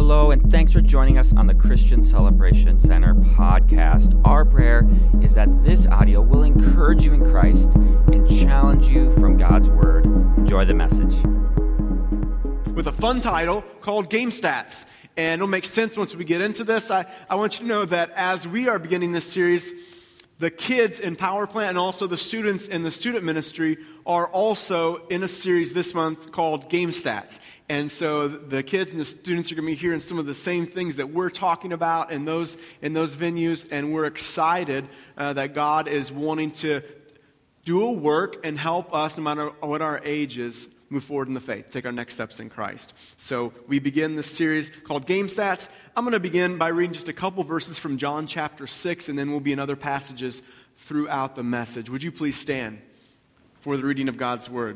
Hello, and thanks for joining us on the Christian Celebration Center podcast. Our prayer is that this audio will encourage you in Christ and challenge you from God's Word. Enjoy the message. With a fun title called Game Stats. And it'll make sense once we get into this. I want you to know that as we are beginning this series, the kids in Power Plant and also the students in the student ministry are also in a series this month called Game Stats. And so the kids and the students are going to be hearing some of the same things that we're talking about in those venues. And we're excited that God is wanting to do a work and help us, no matter what our age is, move forward in the faith, take our next steps in Christ. So we begin this series called Game Stats. I'm going to begin by reading just a couple verses from John chapter 6, and then we'll be in other passages throughout the message. Would you please stand for the reading of God's Word?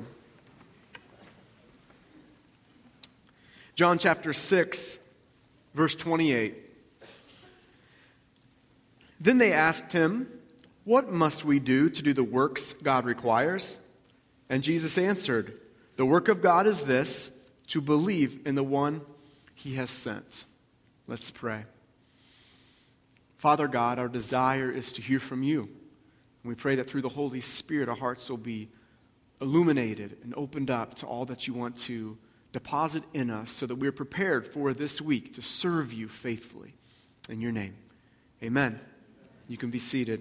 John chapter 6, verse 28. Then they asked him, "What must we do to do the works God requires?" And Jesus answered, "The work of God is this, to believe in the one He has sent." Let's pray. Father God, our desire is to hear from you. And we pray that through the Holy Spirit, our hearts will be illuminated and opened up to all that you want to deposit in us so that we're prepared for this week to serve you faithfully. In your name, amen. You can be seated.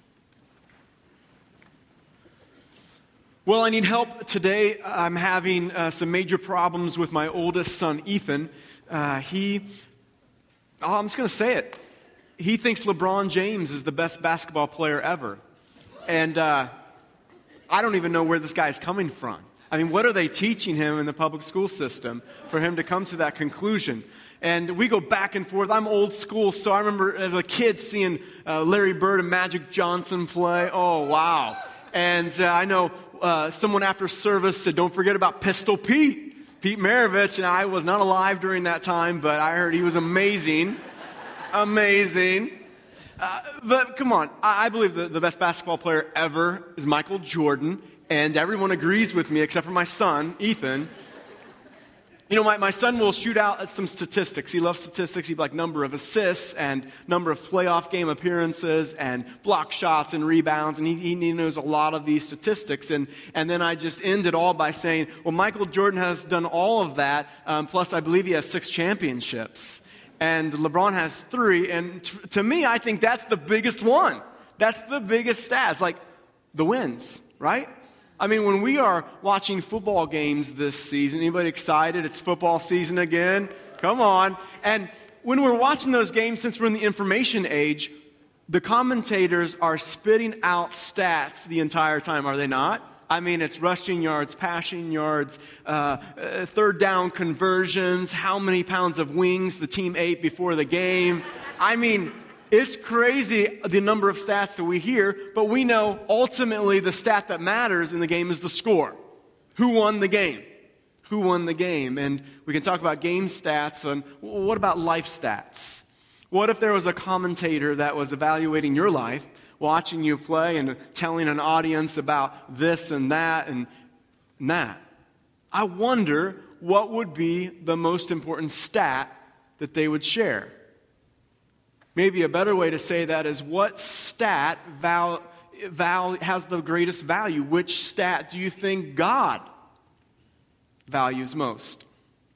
Well, I need help today. I'm having some major problems with my oldest son, Ethan. I'm just going to say it. He thinks LeBron James is the best basketball player ever. And I don't even know where this guy is coming from. I mean, what are they teaching him in the public school system for him to come to that conclusion? And we go back and forth. I'm old school, so I remember as a kid seeing Larry Bird and Magic Johnson play. Oh, wow. And I know someone after service said, "Don't forget about Pistol Pete Maravich." And I was not alive during that time, but I heard he was amazing. Amazing. But come on, I believe the best basketball player ever is Michael Jordan. And everyone agrees with me except for my son, Ethan. You know, my son will shoot out some statistics. He loves statistics. He'd like number of assists and number of playoff game appearances and block shots and rebounds. And he knows a lot of these statistics. And then I just end it all by saying, well, Michael Jordan has done all of that. Plus, I believe he has 6 championships. And LeBron has 3. And to me, I think that's the biggest one. That's the biggest stats, like the wins, right? I mean, when we are watching football games this season, anybody excited? It's football season again. Come on. And when we're watching those games, since we're in the information age, the commentators are spitting out stats the entire time, are they not? I mean, it's rushing yards, passing yards, third down conversions, how many pounds of wings the team ate before the game. I mean, it's crazy the number of stats that we hear, but we know ultimately the stat that matters in the game is the score. Who won the game? Who won the game? And we can talk about game stats, and what about life stats? What if there was a commentator that was evaluating your life, watching you play and telling an audience about this and that and that? I wonder what would be the most important stat that they would share. Maybe a better way to say that is, what stat has the greatest value? Which stat do you think God values most?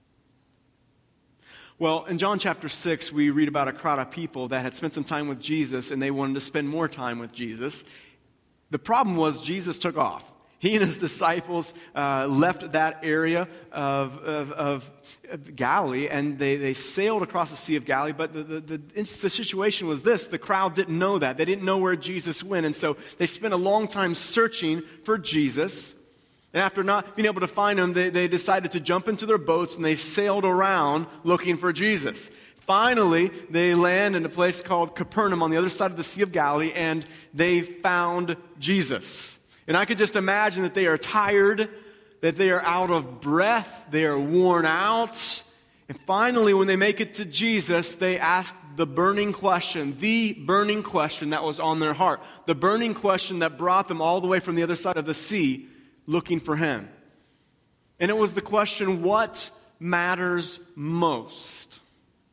Well, in John chapter 6, we read about a crowd of people that had spent some time with Jesus, and they wanted to spend more time with Jesus. The problem was Jesus took off. He and his disciples left that area of Galilee, and they sailed across the Sea of Galilee. But the situation was this: the crowd didn't know that. They didn't know where Jesus went, and so they spent a long time searching for Jesus. And after not being able to find him, they decided to jump into their boats, and they sailed around looking for Jesus. Finally, they land in a place called Capernaum on the other side of the Sea of Galilee, and they found Jesus. And I could just imagine that they are tired, that they are out of breath, they are worn out. And finally, when they make it to Jesus, they ask the burning question that was on their heart, the burning question that brought them all the way from the other side of the sea looking for him. And it was the question, what matters most?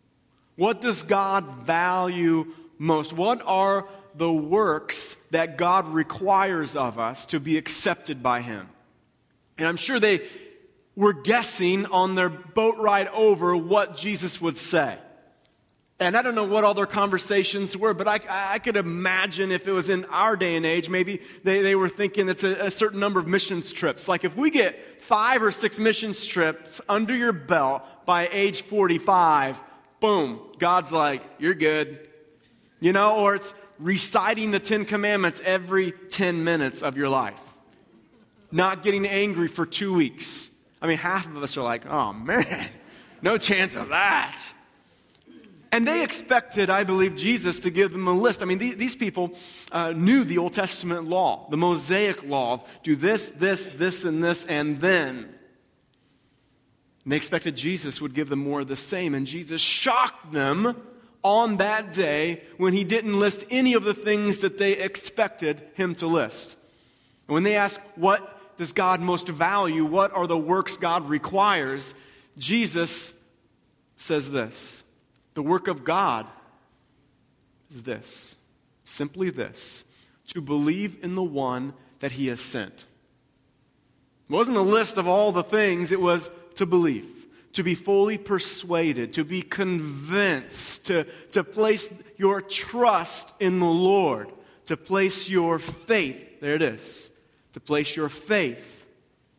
What does God value most? What are the works that God requires of us to be accepted by Him? And I'm sure they were guessing on their boat ride over what Jesus would say. And I don't know what all their conversations were, but I could imagine if it was in our day and age, maybe they were thinking it's a certain number of missions trips. Like if we get 5 or 6 missions trips under your belt by age 45, boom, God's like, you're good. You know, or it's reciting the 10 Commandments every 10 minutes of your life. Not getting angry for 2 weeks. I mean, half of us are like, oh man, no chance of that. And they expected, I believe, Jesus to give them a list. I mean, these people knew the Old Testament law, the Mosaic law of do this, and this, and then. And they expected Jesus would give them more of the same. And Jesus shocked them on that day when He didn't list any of the things that they expected Him to list. And when they asked, what does God most value? What are the works God requires? Jesus says this. The work of God is this, simply this, to believe in the one that He has sent. It wasn't a list of all the things, it was to believe, to be fully persuaded, to be convinced, to place your trust in the Lord, to place your faith, there it is, to place your faith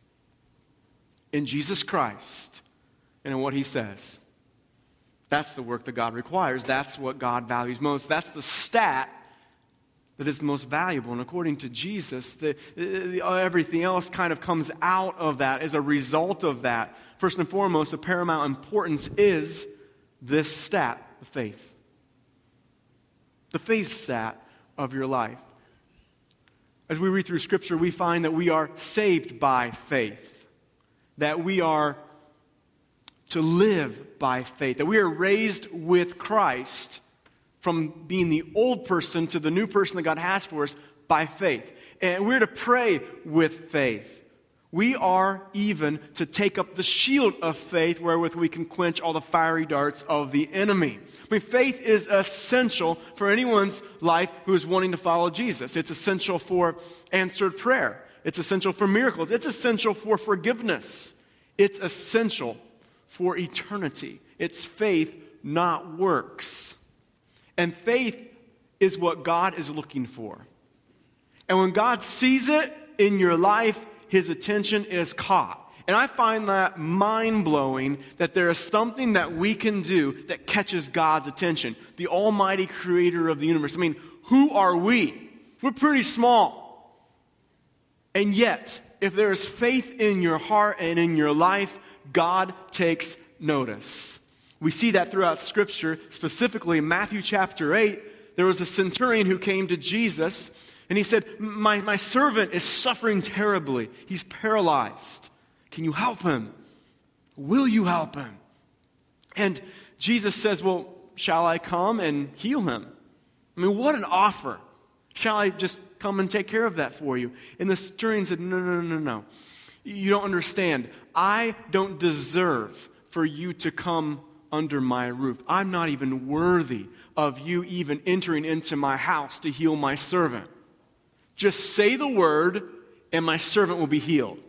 in Jesus Christ and in what He says. That's the work that God requires. That's what God values most. That's the stat that is the most valuable. And according to Jesus, everything else kind of comes out of that as a result of that. First and foremost, of paramount importance is this stat, the faith. The faith stat of your life. As we read through Scripture, we find that we are saved by faith. That we are to live by faith, that we are raised with Christ from being the old person to the new person that God has for us by faith. And we're to pray with faith. We are even to take up the shield of faith wherewith we can quench all the fiery darts of the enemy. I mean, faith is essential for anyone's life who is wanting to follow Jesus. It's essential for answered prayer. It's essential for miracles. It's essential for forgiveness. It's essential for eternity. It's faith, not works. And faith is what God is looking for. And when God sees it in your life, His attention is caught. And I find that mind-blowing that there is something that we can do that catches God's attention. The almighty creator of the universe. I mean, who are we? We're pretty small. And yet, if there is faith in your heart and in your life, God takes notice. We see that throughout Scripture, specifically in Matthew chapter 8. There was a centurion who came to Jesus, and he said, my servant is suffering terribly. He's paralyzed. Can you help him? Will you help him? And Jesus says, well, shall I come and heal him? I mean, what an offer. Shall I just come and take care of that for you? And the centurion said, no. You don't understand. I don't deserve for you to come under my roof. I'm not even worthy of you even entering into my house to heal my servant. Just say the word and my servant will be healed.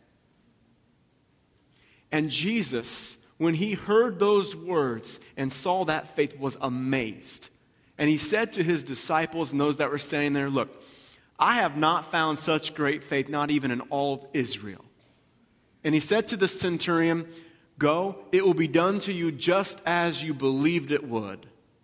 And Jesus, when He heard those words and saw that faith, was amazed. And He said to His disciples and those that were standing there, look, I have not found such great faith, not even in all of Israel. And He said to the centurion, go, it will be done to you just as you believed it would.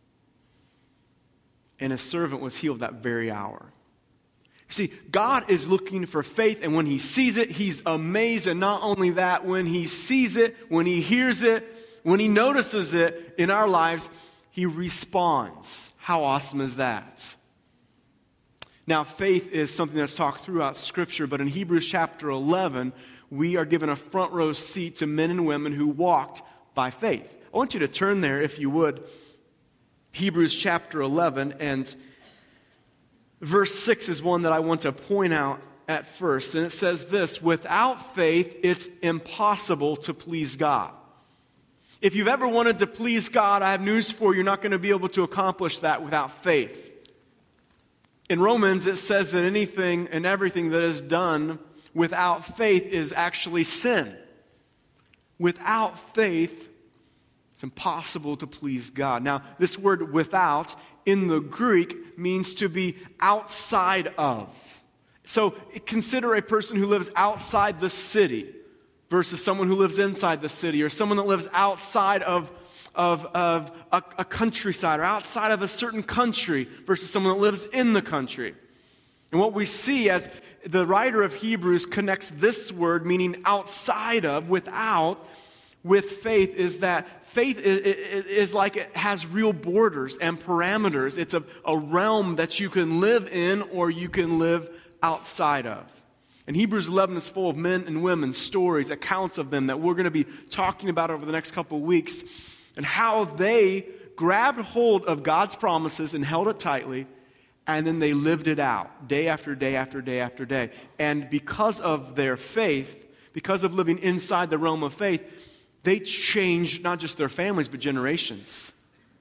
And his servant was healed that very hour. See, God is looking for faith, and when He sees it, He's amazed. And not only that, when He sees it, when He hears it, when He notices it in our lives, He responds. How awesome is that? Now, faith is something that's talked throughout Scripture, but in Hebrews chapter 11, we are given a front row seat to men and women who walked by faith. I want you to turn there, if you would, Hebrews chapter 11, and verse 6 is one that I want to point out at first. And it says this, without faith, it's impossible to please God. If you've ever wanted to please God, I have news for you. You're not going to be able to accomplish that without faith. In Romans, it says that anything and everything that is done without faith is actually sin. Without faith, it's impossible to please God. Now, this word without in the Greek means to be outside of. So consider a person who lives outside the city versus someone who lives inside the city, or someone that lives outside of a countryside or outside of a certain country versus someone that lives in the country. And what we see as the writer of Hebrews connects this word, meaning outside of, without, with faith, is that faith is like it has real borders and parameters. It's a realm that you can live in or you can live outside of. And Hebrews 11 is full of men and women, stories, accounts of them that we're going to be talking about over the next couple of weeks, and how they grabbed hold of God's promises and held it tightly, and then they lived it out day after day after day after day. And because of their faith, because of living inside the realm of faith, they changed not just their families, but generations.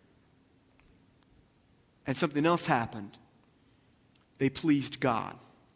And something else happened. They pleased God.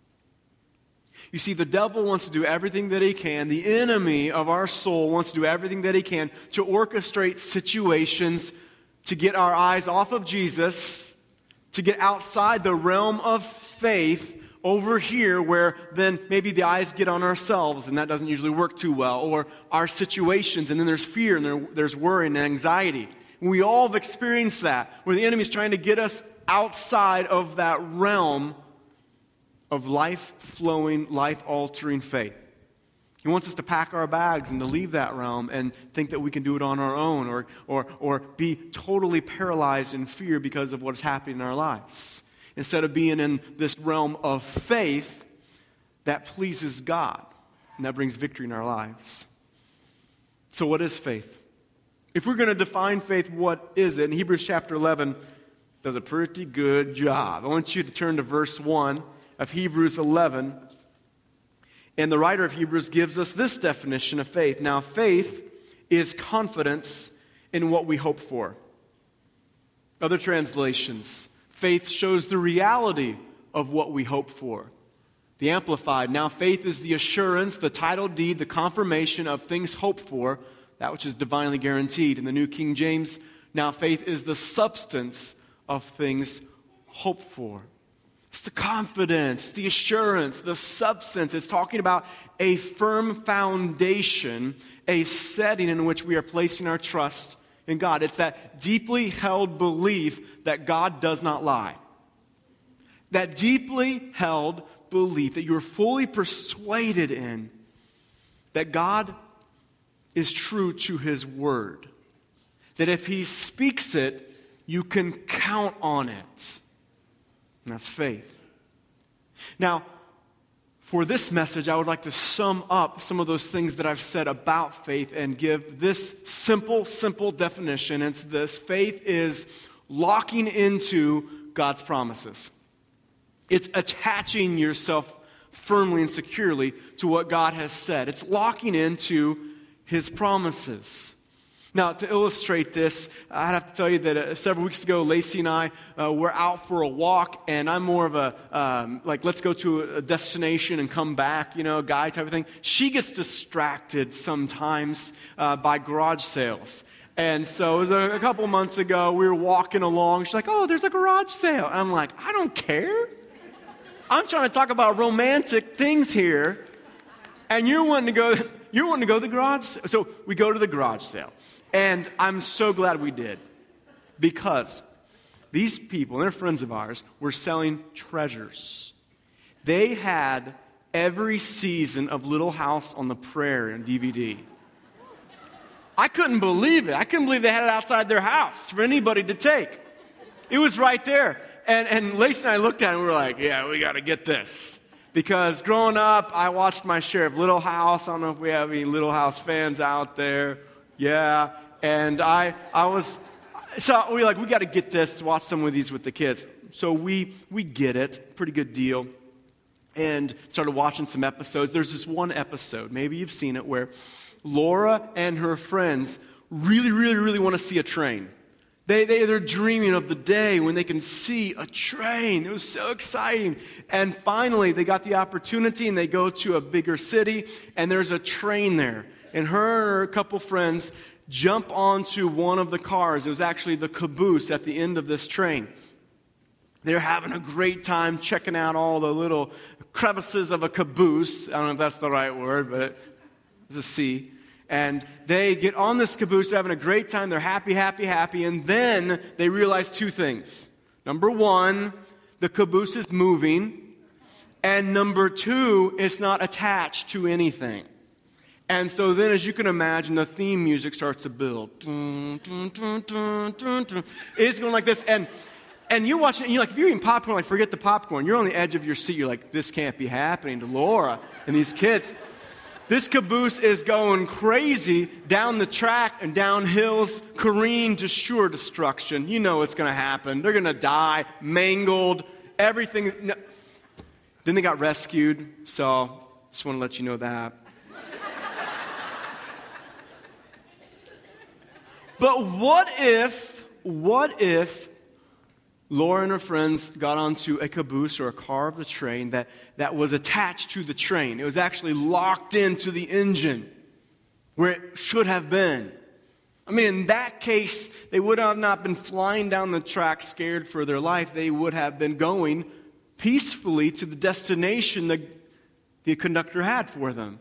You see, the devil wants to do everything that he can. The enemy of our soul wants to do everything that he can to orchestrate situations to get our eyes off of Jesus, to get outside the realm of faith over here, where then maybe the eyes get on ourselves, and that doesn't usually work too well, or our situations, and then there's fear, and there's worry and anxiety. And we all have experienced that, where the enemy's trying to get us outside of that realm of life-flowing, life-altering faith. He wants us to pack our bags and to leave that realm and think that we can do it on our own, or be totally paralyzed in fear because of what's happening in our lives, instead of being in this realm of faith that pleases God and that brings victory in our lives. So what is faith? If we're going to define faith, what is it? And Hebrews chapter 11 does a pretty good job. I want you to turn to verse 1 of Hebrews 11. And the writer of Hebrews gives us this definition of faith. Now, faith is confidence in what we hope for. Other translations, faith shows the reality of what we hope for. The Amplified, now faith is the assurance, the title deed, the confirmation of things hoped for, that which is divinely guaranteed. In the New King James, now faith is the substance of things hoped for. It's the confidence, the assurance, the substance. It's talking about a firm foundation, a setting in which we are placing our trust in God. It's that deeply held belief that God does not lie. That deeply held belief that you're fully persuaded in that God is true to His Word. That if He speaks it, you can count on it. And that's faith. Now, for this message, I would like to sum up some of those things that I've said about faith and give this simple definition. It's this: faith is locking into God's promises. It's attaching yourself firmly and securely to what God has said. It's locking into His promises. Now, to illustrate this, I have to tell you that several weeks ago, Lacey and I were out for a walk, and I'm more of a, let's go to a destination and come back, guy type of thing. She gets distracted sometimes by garage sales. And so it was a couple months ago, we were walking along. She's like, oh, there's a garage sale. And I'm like, I don't care. I'm trying to talk about romantic things here, and you're wanting to go to the garage sale. So we go to the garage sale. And I'm so glad we did, because these people, and they're friends of ours, were selling treasures. They had every season of Little House on the Prairie on DVD. I couldn't believe it. I couldn't believe they had it outside their house for anybody to take. It was right there. And Lacey and I looked at it and we were like, yeah, we got to get this. Because growing up, I watched my share of Little House. I don't know if we have any Little House fans out there. Yeah. And we got to get this, watch some of these with the kids. So we get it, pretty good deal, and started watching some episodes. There's this one episode, maybe you've seen it, where Laura and her friends really, really, really want to see a train. They're dreaming of the day when they can see a train. It was so exciting. And finally, they got the opportunity, and they go to a bigger city, and there's a train there. And her and a couple friends jump onto one of the cars. It was actually the caboose at the end of this train. They're having a great time checking out all the little crevices of a caboose. I don't know if that's the right word, but it's a C. And they get on this caboose, they're having a great time, they're happy, happy, happy, and then they realize two things. Number one, the caboose is moving, and number two, it's not attached to anything. And so then, as you can imagine, the theme music starts to build. It's going like this, and you're watching, you're like, if you're eating popcorn, like, forget the popcorn. You're on the edge of your seat, you're like, this can't be happening to Laura and these kids. This caboose is going crazy down the track and down hills, careening to sure destruction. You know what's going to happen. They're going to die, mangled, everything. Then they got rescued, so just want to let you know that. But what if Laura and her friends got onto a caboose or a car of the train that was attached to the train? It was actually locked into the engine where it should have been. I mean, in that case, they would have not been flying down the track scared for their life. They would have been going peacefully to the destination that the conductor had for them.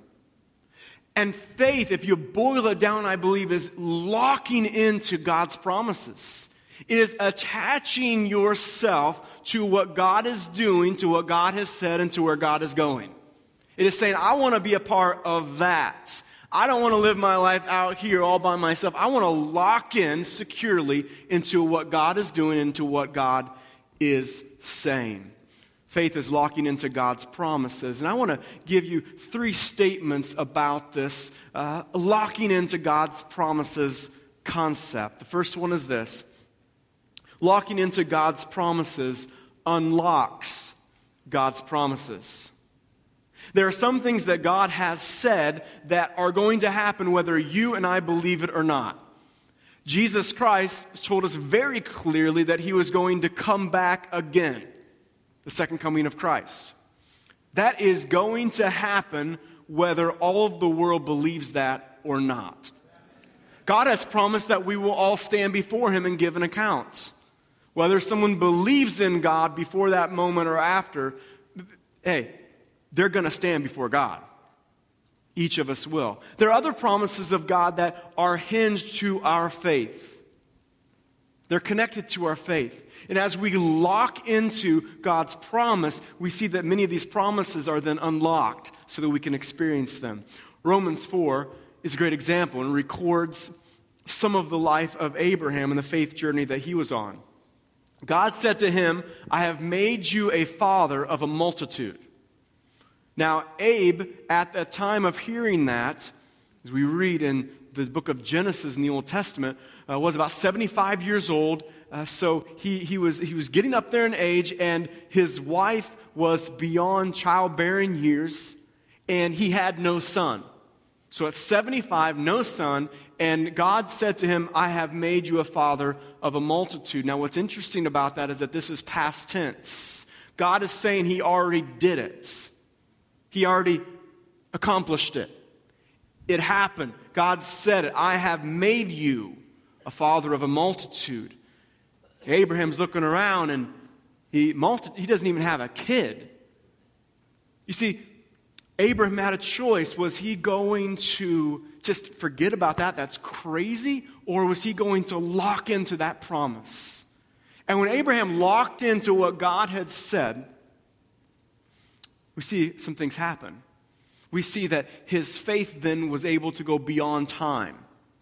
And faith, if you boil it down, I believe, is locking into God's promises. It is attaching yourself to what God is doing, to what God has said, and to where God is going. It is saying, I want to be a part of that. I don't want to live my life out here all by myself. I want to lock in securely into what God is doing, into what God is saying. Faith is locking into God's promises. And I want to give you 3 statements about this locking into God's promises concept. The first one is this. Locking into God's promises unlocks God's promises. There are some things that God has said that are going to happen whether you and I believe it or not. Jesus Christ told us very clearly that He was going to come back again. The second coming of Christ. That is going to happen whether all of the world believes that or not. God has promised that we will all stand before Him and give an account. Whether someone believes in God before that moment or after, hey, they're going to stand before God. Each of us will. There are other promises of God that are hinged to our faith. They're connected to our faith. And as we lock into God's promise, we see that many of these promises are then unlocked so that we can experience them. Romans 4 is a great example and records some of the life of Abraham and the faith journey that he was on. God said to him, I have made you a father of a multitude. Now, Abe, at the time of hearing that, as we read in the book of Genesis in the Old Testament, was about 75 years old. So he was getting up there in age, and his wife was beyond childbearing years, and he had no son. So at 75, no son, and God said to him, I have made you a father of a multitude. Now what's interesting about that is that this is past tense. God is saying He already did it. He already accomplished it. It happened. God said it. I have made you a father of a multitude. Abraham's looking around and he doesn't even have a kid. You see, Abraham had a choice. Was he going to just forget about that? That's crazy. Or was he going to lock into that promise? And when Abraham locked into what God had said, we see some things happen. We see that his faith then was able to go beyond time.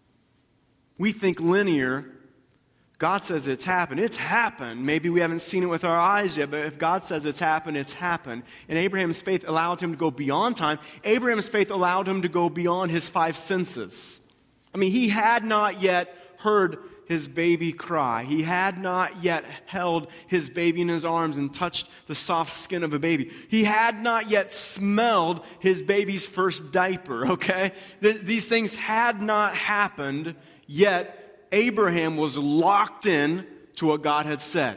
We think linear. God says it's happened. It's happened. Maybe we haven't seen it with our eyes yet, but if God says it's happened, it's happened. And Abraham's faith allowed him to go beyond time. Abraham's faith allowed him to go beyond his 5 senses. I mean, he had not yet heard his baby cry. He had not yet held his baby in his arms and touched the soft skin of a baby. He had not yet smelled his baby's first diaper, okay? These things had not happened Yet, Abraham was locked in to what God had said.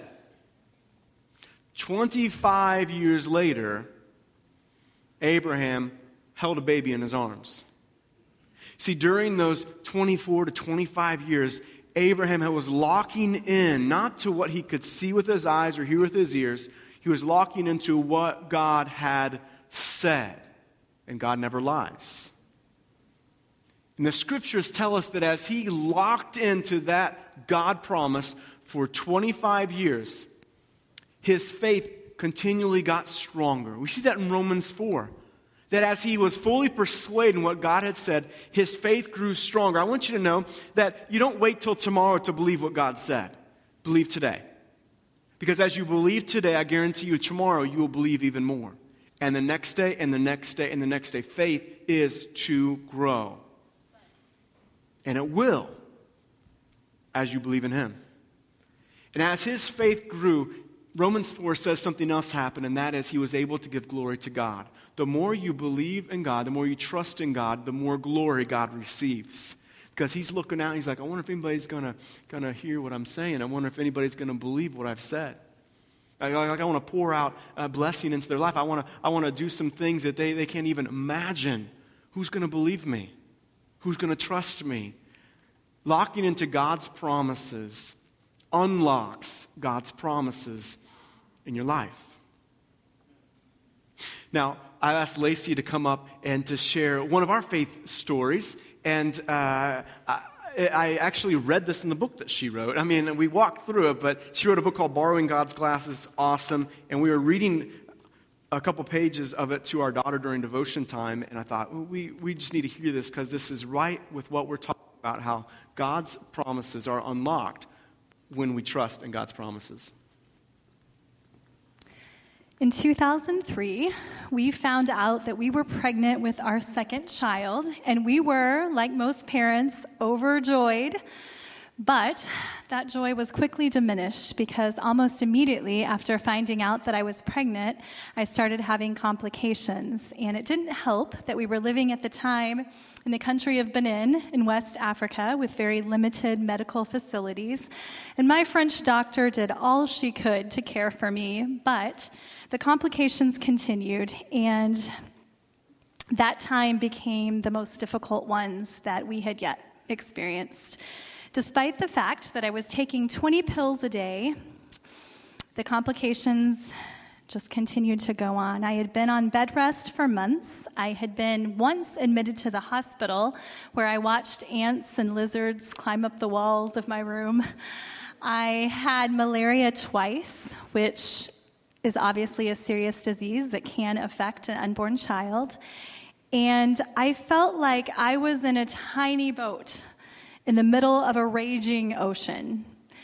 25 years later, Abraham held a baby in his arms. See, during those 24 to 25 years, Abraham was locking in, not to what he could see with his eyes or hear with his ears. He was locking into what God had said. And God never lies. And the scriptures tell us that as he locked into that God promise for 25 years, his faith continually got stronger. We see that in Romans 4. That as he was fully persuaded in what God had said, his faith grew stronger. I want you to know that you don't wait till tomorrow to believe what God said. Believe today. Because as you believe today, I guarantee you tomorrow you will believe even more. And the next day, and the next day, and the next day. Faith is to grow. And it will as you believe in him. And as his faith grew, Romans 4 says something else happened, and that is he was able to give glory to God. The more you believe in God, the more you trust in God, the more glory God receives. Because he's looking out and he's like, I wonder if anybody's going to hear what I'm saying. I wonder if anybody's going to believe what I've said. I want to pour out a blessing into their life. I want to do some things that they can't even imagine. Who's going to believe me? Who's going to trust me? Locking into God's promises unlocks God's promises in your life. Now, I asked Lacey to come up and to share one of our faith stories, and I actually read this in the book that she wrote. I mean, we walked through it, but she wrote a book called Borrowing God's Glasses. It's awesome, and we were reading a couple pages of it to our daughter during devotion time, and I thought, well, we just need to hear this because this is right with what we're talking about, how God's promises are unlocked when we trust in God's promises. In 2003, we found out that we were pregnant with our second child, and we were, like most parents, overjoyed. But that joy was quickly diminished because almost immediately after finding out that I was pregnant, I started having complications. And it didn't help that we were living at the time in the country of Benin in West Africa with very limited medical facilities. And my French doctor did all she could to care for me, but the complications continued, and that time became the most difficult ones that we had yet experienced. Despite the fact that I was taking 20 pills a day, the complications just continued to go on. I had been on bed rest for months. I had been once admitted to the hospital where I watched ants and lizards climb up the walls of my room. I had malaria twice, which is obviously a serious disease that can affect an unborn child. And I felt like I was in a tiny boat in the middle of a raging ocean.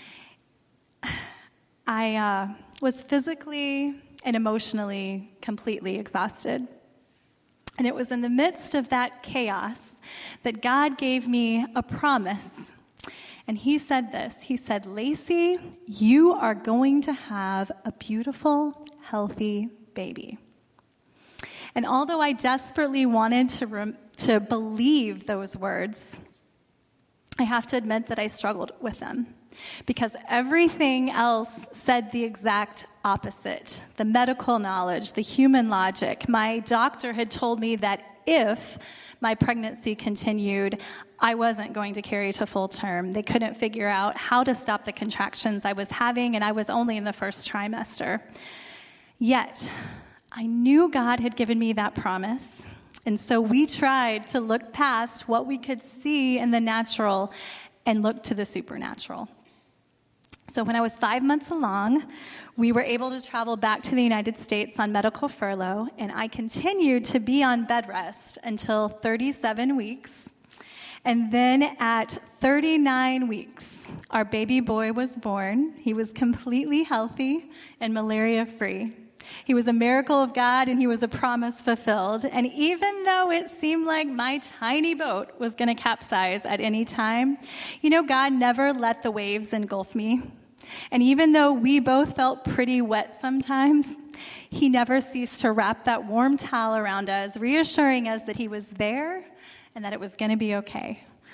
I was physically and emotionally completely exhausted. And it was in the midst of that chaos that God gave me a promise. And he said this, he said, Lacey, you are going to have a beautiful, healthy baby. And although I desperately wanted to believe those words, I have to admit that I struggled with them because everything else said the exact opposite. The medical knowledge, the human logic. My doctor had told me that if my pregnancy continued, I wasn't going to carry to full term. They couldn't figure out how to stop the contractions I was having, and I was only in the first trimester. Yet, I knew God had given me that promise. And so we tried to look past what we could see in the natural and look to the supernatural. So when I was 5 months along, we were able to travel back to the United States on medical furlough, and I continued to be on bed rest until 37 weeks. And then at 39 weeks, our baby boy was born. He was completely healthy and malaria-free. He was a miracle of God, and he was a promise fulfilled. And even though it seemed like my tiny boat was going to capsize at any time, God never let the waves engulf me. And even though we both felt pretty wet sometimes, he never ceased to wrap that warm towel around us, reassuring us that he was there and that it was going to be okay.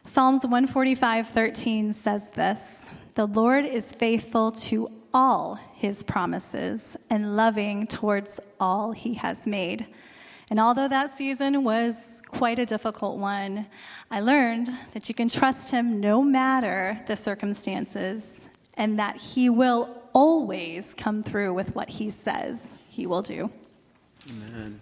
Psalms 145:13 says this, "The Lord is faithful to all his promises and loving towards all he has made." And although that season was quite a difficult one, I learned that you can trust him no matter the circumstances, and that he will always come through with what he says he will do. Amen.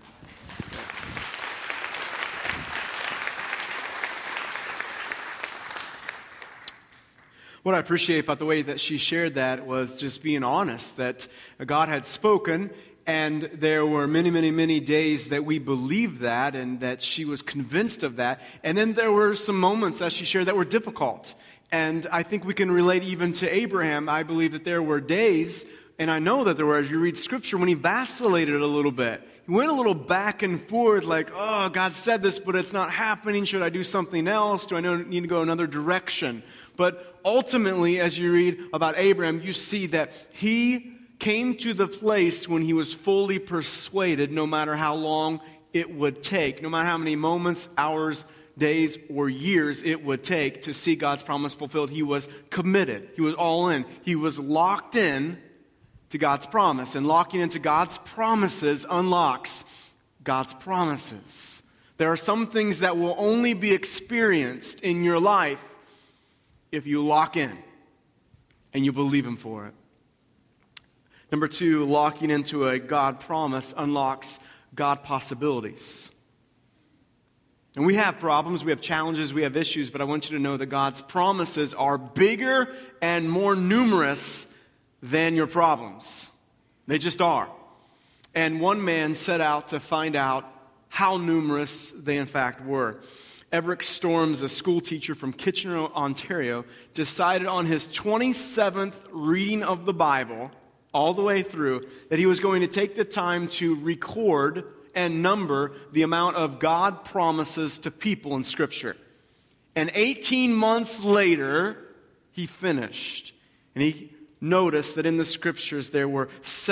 What I appreciate about the way that she shared that was just being honest, that God had spoken, and there were many, many, many days that we believed that, and that she was convinced of that. And then there were some moments, as she shared, that were difficult. And I think we can relate even to Abraham. I believe that there were days, and I know that there were, as you read Scripture, when he vacillated a little bit. He went a little back and forth, like, oh, God said this, but it's not happening. Should I do something else? Do I need to go another direction? But ultimately, as you read about Abraham, you see that he came to the place when he was fully persuaded, no matter how long it would take, no matter how many moments, hours, days, or years it would take to see God's promise fulfilled. He was committed. He was all in. He was locked in to God's promise. And locking into God's promises unlocks God's promises. There are some things that will only be experienced in your life if you lock in and you believe Him for it. Number 2, locking into a God promise unlocks God possibilities. And we have problems, we have challenges, we have issues, but I want you to know that God's promises are bigger and more numerous than your problems. They just are. And one man set out to find out how numerous they in fact were. Everett Storms, a school teacher from Kitchener, Ontario, decided on his 27th reading of the Bible, all the way through, that he was going to take the time to record and number the amount of God promises to people in Scripture. And 18 months later, he finished. And he noticed that in the Scriptures there were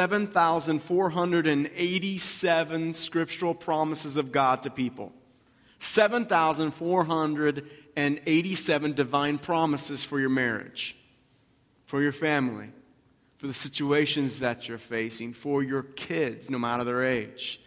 7,487 scriptural promises of God to people. 7,487 divine promises for your marriage, for your family, for the situations that you're facing, for your kids, no matter their age.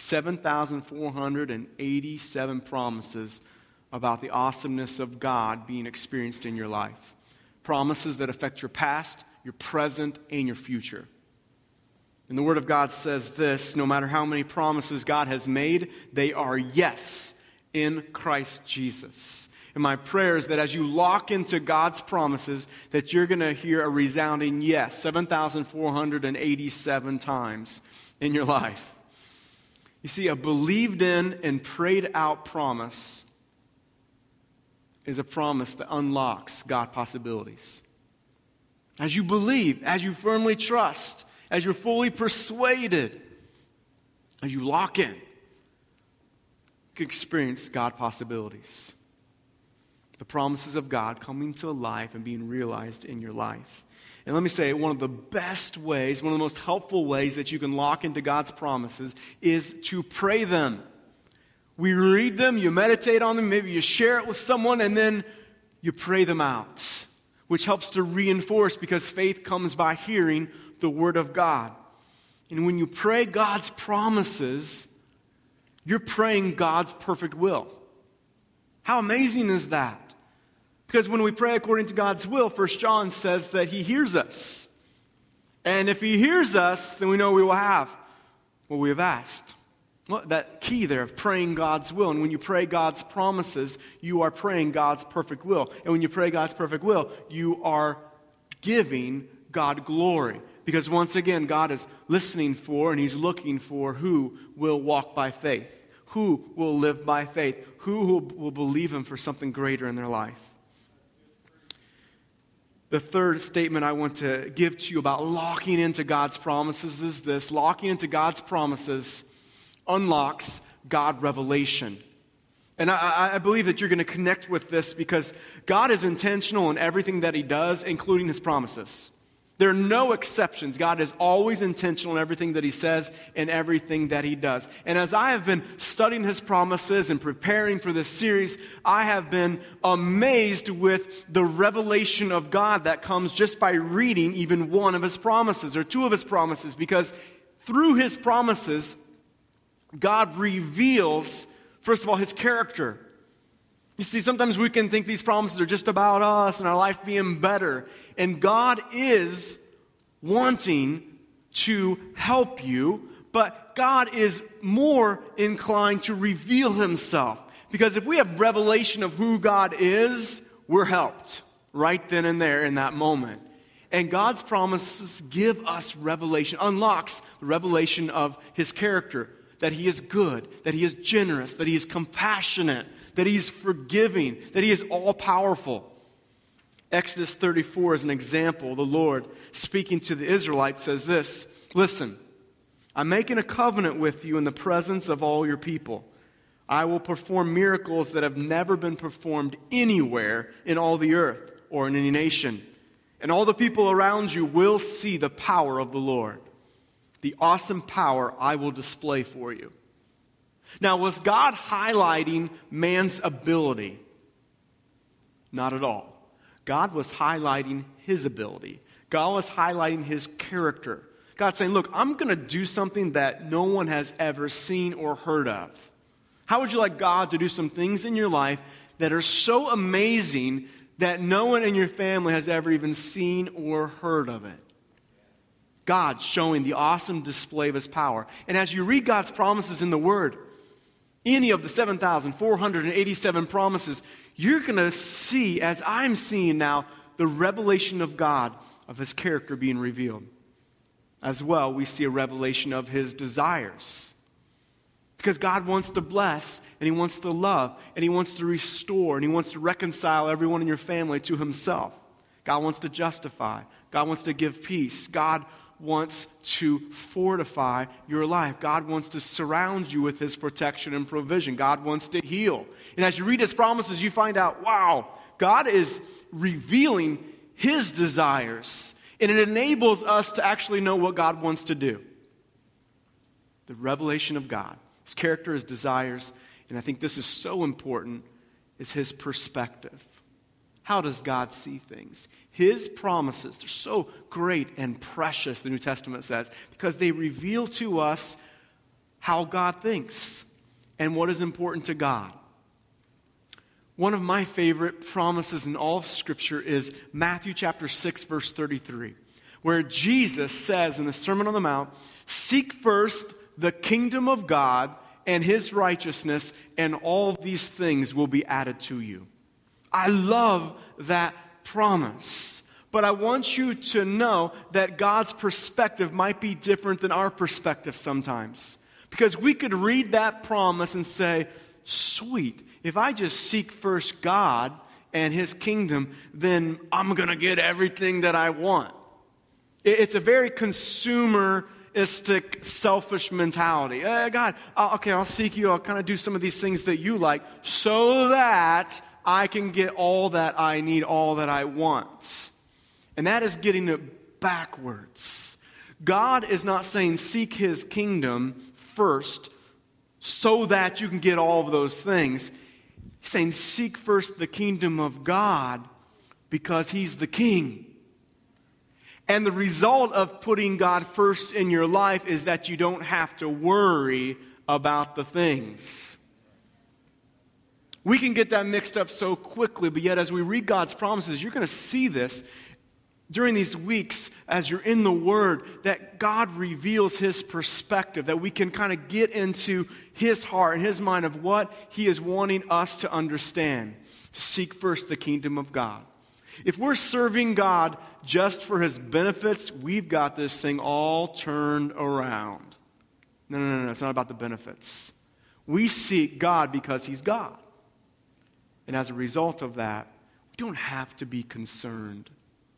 7,487 promises about the awesomeness of God being experienced in your life. Promises that affect your past, your present, and your future. And the Word of God says this: no matter how many promises God has made, they are yes in Christ Jesus. And my prayer is that as you lock into God's promises, that you're going to hear a resounding yes 7,487 times in your life. You see, a believed in and prayed out promise is a promise that unlocks God possibilities. As you believe, as you firmly trust, as you're fully persuaded, as you lock in, you can experience God possibilities. The promises of God coming to life and being realized in your life. And let me say, one of the best ways, one of the most helpful ways that you can lock into God's promises is to pray them. We read them, you meditate on them, maybe you share it with someone, and then you pray them out, which helps to reinforce, because faith comes by hearing the Word of God. And when you pray God's promises, you're praying God's perfect will. How amazing is that? Because when we pray according to God's will, 1 John says that He hears us. And if He hears us, then we know we will have what we have asked. Well, that key there of praying God's will. And when you pray God's promises, you are praying God's perfect will. And when you pray God's perfect will, you are giving God glory. Because once again, God is listening for and He's looking for who will walk by faith, who will live by faith, who will believe Him for something greater in their life. The third statement I want to give to you about locking into God's promises is this: locking into God's promises unlocks God revelation. And I believe that you're going to connect with this, because God is intentional in everything that He does, including His promises. There are no exceptions. God is always intentional in everything that he says and everything that he does. And as I have been studying his promises and preparing for this series, I have been amazed with the revelation of God that comes just by reading even one of his promises or two of his promises, because through his promises, God reveals, first of all, his character. You see, sometimes we can think these promises are just about us and our life being better. And God is wanting to help you, but God is more inclined to reveal himself. Because if we have revelation of who God is, we're helped right then and there in that moment. And God's promises give us revelation, unlocks the revelation of his character, that he is good, that he is generous, that he is compassionate, that he's forgiving, that he is all-powerful. Exodus 34 is an example. The Lord, speaking to the Israelites, says this, "Listen, I'm making a covenant with you in the presence of all your people. I will perform miracles that have never been performed anywhere in all the earth or in any nation. And all the people around you will see the power of the Lord, the awesome power I will display for you." Now, was God highlighting man's ability? Not at all. God was highlighting his ability. God was highlighting his character. God's saying, look, I'm going to do something that no one has ever seen or heard of. How would you like God to do some things in your life that are so amazing that no one in your family has ever even seen or heard of it? God showing the awesome display of his power. And as you read God's promises in the Word, any of the 7,487 promises, you're going to see, as I'm seeing now, the revelation of God, of his character being revealed. As well, we see a revelation of his desires. Because God wants to bless, and he wants to love, and he wants to restore, and he wants to reconcile everyone in your family to himself. God wants to justify. God wants to give peace. God wants to fortify your life. God wants to surround you with his protection and provision. God wants to heal. And as you read his promises, you find out, wow, God is revealing his desires. And it enables us to actually know what God wants to do. The revelation of God, his character, his desires, and I think this is so important, is his perspective. How does God see things? His promises, they're so great and precious, the New Testament says, because they reveal to us how God thinks and what is important to God. One of my favorite promises in all of Scripture is Matthew chapter 6, verse 33, where Jesus says in the Sermon on the Mount, "Seek first the kingdom of God and his righteousness, and all these things will be added to you." I love that promise. But I want you to know that God's perspective might be different than our perspective sometimes. Because we could read that promise and say, sweet, if I just seek first God and his kingdom, then I'm going to get everything that I want. It's a very consumeristic, selfish mentality. God, I'll seek you. I'll kind of do some of these things that you like so that I can get all that I need, all that I want. And that is getting it backwards. God is not saying seek his kingdom first so that you can get all of those things. He's saying seek first the kingdom of God because he's the king. And the result of putting God first in your life is that you don't have to worry about the things. We can get that mixed up so quickly, but yet as we read God's promises, you're going to see this during these weeks as you're in the Word, that God reveals his perspective, that we can kind of get into his heart and his mind of what he is wanting us to understand, to seek first the kingdom of God. If we're serving God just for his benefits, we've got this thing all turned around. No, it's not about the benefits. We seek God because he's God. And as a result of that, we don't have to be concerned.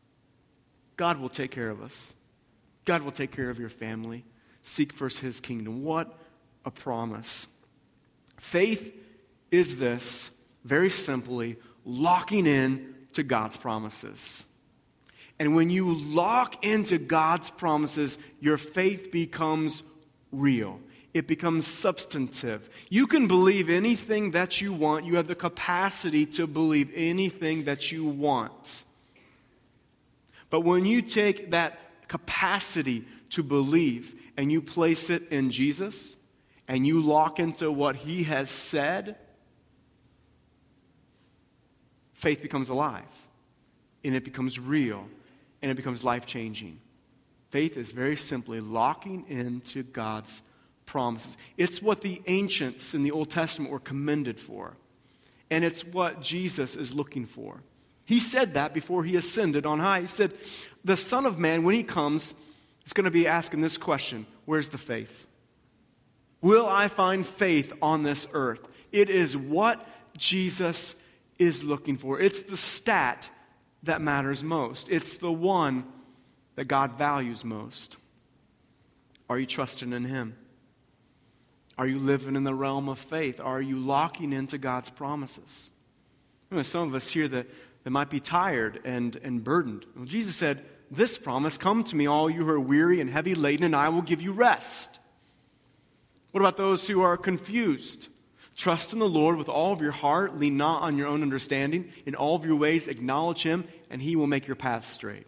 God will take care of us. God will take care of your family. Seek first his kingdom. What a promise. Faith is this, very simply, locking in to God's promises. And when you lock into God's promises, your faith becomes real. It becomes substantive. You can believe anything that you want. You have the capacity to believe anything that you want. But when you take that capacity to believe and you place it in Jesus and you lock into what He has said, faith becomes alive and it becomes real and it becomes life-changing. Faith is very simply locking into God's promises. It's what the ancients in the Old Testament were commended for. And it's what Jesus is looking for. He said that before He ascended on high. He said, the Son of Man, when He comes, is going to be asking this question: where's the faith? Will I find faith on this earth? It is what Jesus is looking for. It's the stat that matters most. It's the one that God values most. Are you trusting in Him? Are you living in the realm of faith? Are you locking into God's promises? Some of us here that might be tired and burdened. Well, Jesus said, this promise, come to me, all you who are weary and heavy laden, and I will give you rest. What about those who are confused? Trust in the Lord with all of your heart. Lean not on your own understanding. In all of your ways, acknowledge Him, and He will make your path straight.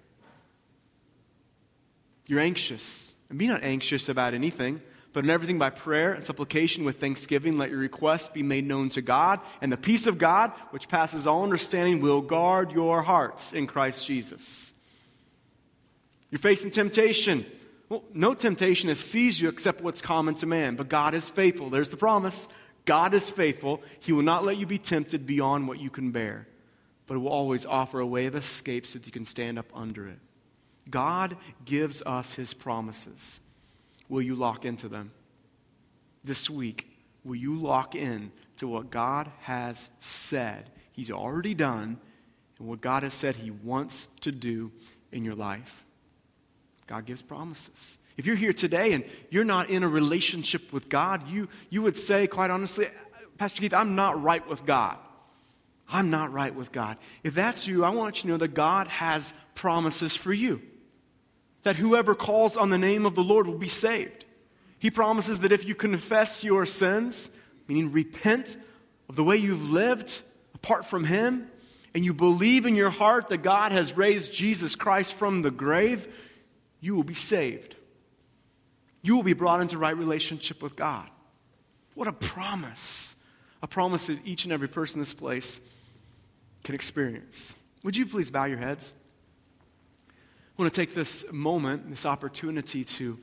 You're anxious. And be not anxious about anything, but in everything by prayer and supplication with thanksgiving, let your requests be made known to God. And the peace of God, which passes all understanding, will guard your hearts in Christ Jesus. You're facing temptation. Well, no temptation has seized you except what's common to man. But God is faithful. There's the promise. God is faithful. He will not let you be tempted beyond what you can bear. But He will always offer a way of escape so that you can stand up under it. God gives us His promises. Will you lock into them? This week, will you lock in to what God has said He's already done and what God has said He wants to do in your life? God gives promises. If you're here today and you're not in a relationship with God, you would say, quite honestly, Pastor Keith, I'm not right with God. I'm not right with God. If that's you, I want you to know that God has promises for you. That whoever calls on the name of the Lord will be saved. He promises that if you confess your sins, meaning repent of the way you've lived apart from Him, and you believe in your heart that God has raised Jesus Christ from the grave, you will be saved. You will be brought into right relationship with God. What a promise. A promise that each and every person in this place can experience. Would you please bow your heads? I want to take this moment, this opportunity to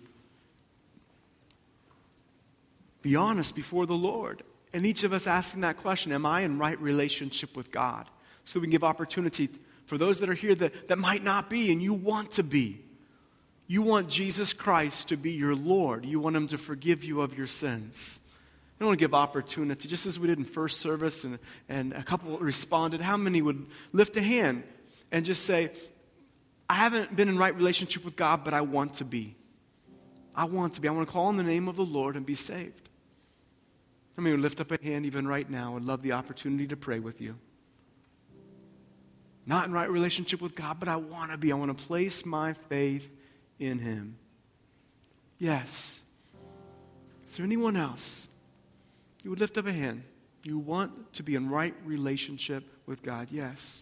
be honest before the Lord. And each of us asking that question, am I in right relationship with God? So we can give opportunity for those that are here that might not be and you want to be. You want Jesus Christ to be your Lord. You want Him to forgive you of your sins. I want to give opportunity, just as we did in first service and a couple responded. How many would lift a hand and just say, I haven't been in right relationship with God, but I want to be. I want to be. I want to call on the name of the Lord and be saved. How many would lift up a hand even right now? I'd love the opportunity to pray with you. Not in right relationship with God, but I want to be. I want to place my faith in Him. Yes. Is there anyone else? You would lift up a hand. You want to be in right relationship with God. Yes.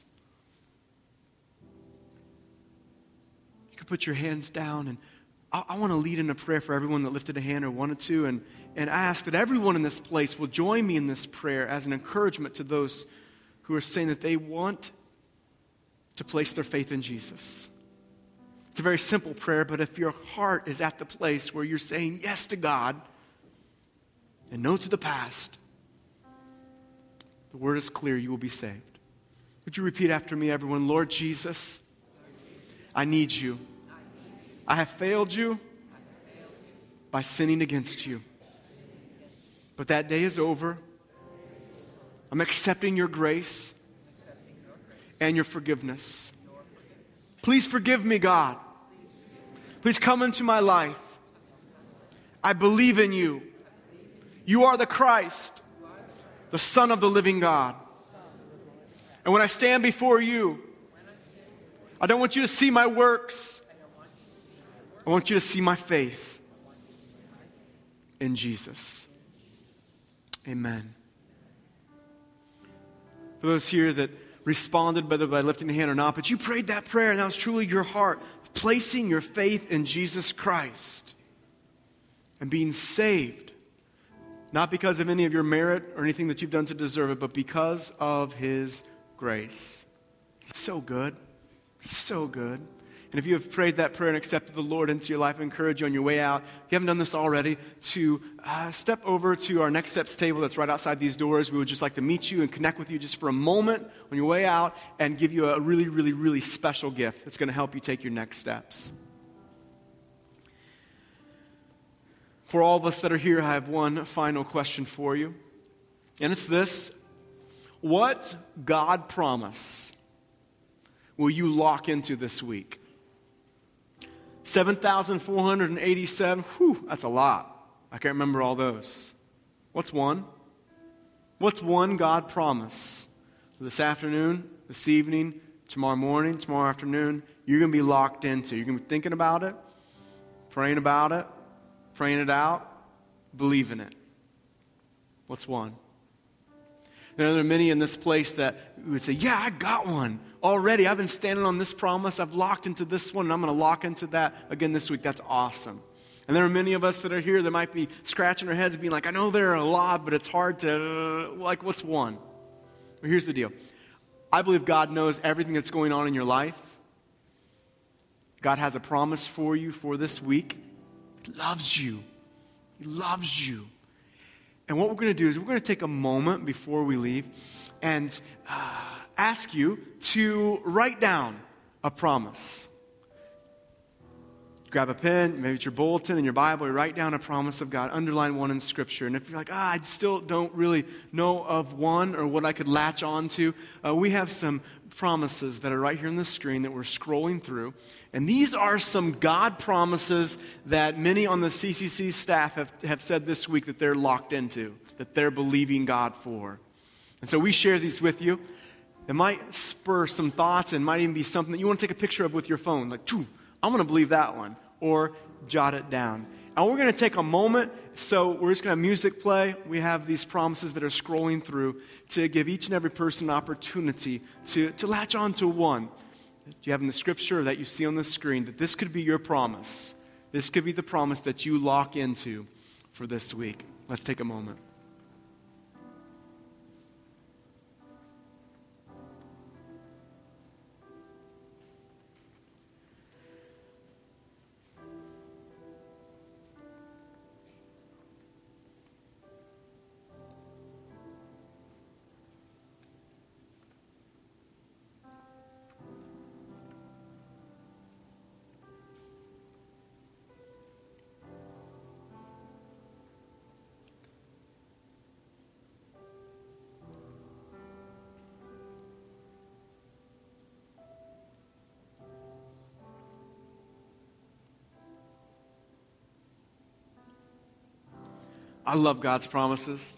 You could put your hands down, and I want to lead in a prayer for everyone that lifted a hand or wanted to, and ask that everyone in this place will join me in this prayer as an encouragement to those who are saying that they want to place their faith in Jesus. It's a very simple prayer, but if your heart is at the place where you're saying yes to God and no to the past, the word is clear, you will be saved. Would you repeat after me, everyone? Lord Jesus, I need you. I have failed you by sinning against you. But that day is over. I'm accepting your grace and your forgiveness. Please forgive me, God. Please come into my life. I believe in you. You are the Christ, the Son of the living God. And when I stand before you, I don't want you to see my works. I want you to see my faith in Jesus. Amen. For those here that responded, whether by lifting a hand or not, but you prayed that prayer and that was truly your heart, placing your faith in Jesus Christ and being saved, not because of any of your merit or anything that you've done to deserve it, but because of His grace. He's so good. He's so good. And if you have prayed that prayer and accepted the Lord into your life, I encourage you on your way out, if you haven't done this already, to step over to our Next Steps table that's right outside these doors. We would just like to meet you and connect with you just for a moment on your way out and give you a really, really, really special gift that's going to help you take your next steps. For all of us that are here, I have one final question for you. And it's this: what God promise will you lock into this week? 7,487, that's a lot. I can't remember all those. What's one? What's one God promise? This afternoon, this evening, tomorrow morning, tomorrow afternoon, you're going to be locked into. You're going to be thinking about it, praying it out, believing it. What's one? There are many in this place that would say, yeah, I got one already. I've been standing on this promise. I've locked into this one, and I'm going to lock into that again this week. That's awesome. And there are many of us that are here that might be scratching our heads and being like, I know there are a lot, but it's hard to, what's one? Well, here's the deal. I believe God knows everything that's going on in your life. God has a promise for you for this week. He loves you. He loves you. And what we're going to do is we're going to take a moment before we leave and ask you to write down a promise. Grab a pen, maybe it's your bulletin and your Bible, you write down a promise of God, underline one in Scripture. And if you're like, I still don't really know of one or what I could latch on to, we have some promises that are right here on the screen that we're scrolling through. And these are some God promises that many on the CCC staff have said this week that they're locked into, that they're believing God for. And so we share these with you. It might spur some thoughts and might even be something that you want to take a picture of with your phone. Like, I'm going to believe that one. Or jot it down. And we're going to take a moment, so we're just going to have music play. We have these promises that are scrolling through to give each and every person an opportunity to latch on to one that you have in the Scripture or that you see on the screen, that this could be your promise. This could be the promise that you lock into for this week. Let's take a moment. I love God's promises.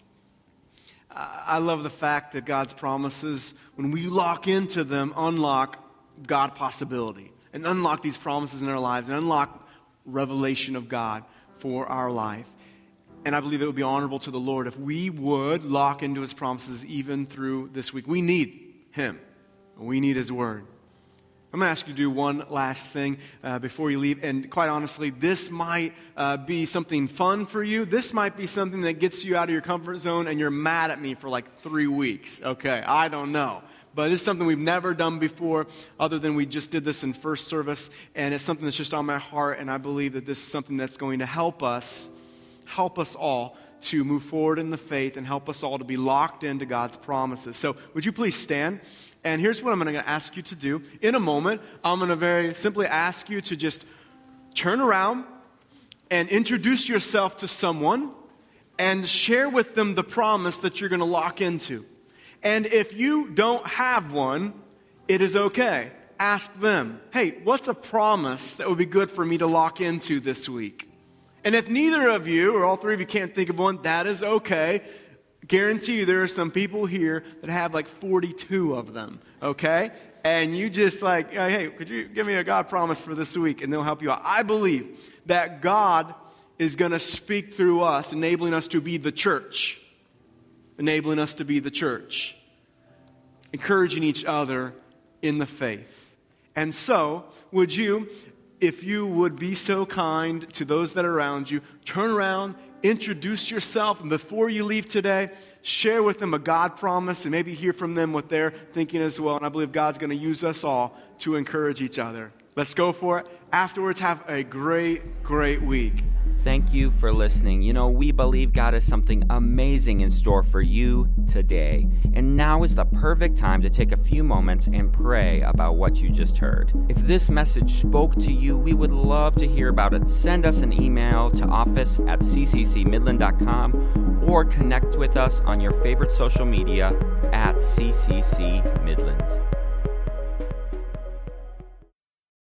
I love the fact that God's promises, when we lock into them, unlock God possibility and unlock these promises in our lives and unlock revelation of God for our life. And I believe it would be honorable to the Lord if we would lock into His promises even through this week. We need Him. We need His Word. I'm going to ask you to do one last thing before you leave. And quite honestly, this might be something fun for you. This might be something that gets you out of your comfort zone and you're mad at me for like 3 weeks. Okay, I don't know. But it's something we've never done before other than we just did this in first service. And it's something that's just on my heart. And I believe that this is something that's going to help us all to move forward in the faith and help us all to be locked into God's promises. So would you please stand? And here's what I'm going to ask you to do. In a moment, I'm going to very simply ask you to just turn around and introduce yourself to someone and share with them the promise that you're going to lock into. And if you don't have one, it is okay. Ask them, hey, what's a promise that would be good for me to lock into this week? And if neither of you or all three of you can't think of one, that is okay. Guarantee you there are some people here that have like 42 of them, okay? and you just like, hey, could you give me a God promise for this week? And they'll help you out. I believe that God is going to speak through us, enabling us to be the church. Enabling us to be the church. Encouraging each other in the faith. And so, would you, if you would be so kind to those that are around you, turn around, introduce yourself, and before you leave today, share with them a God promise and maybe hear from them what they're thinking as well. And I believe God's going to use us all to encourage each other. Let's go for it. Afterwards, have a great, great week. Thank you for listening. You know, we believe God has something amazing in store for you today. And now is the perfect time to take a few moments and pray about what you just heard. If this message spoke to you, we would love to hear about it. Send us an email to office@cccmidland.com or connect with us on your favorite social media @CCC Midland.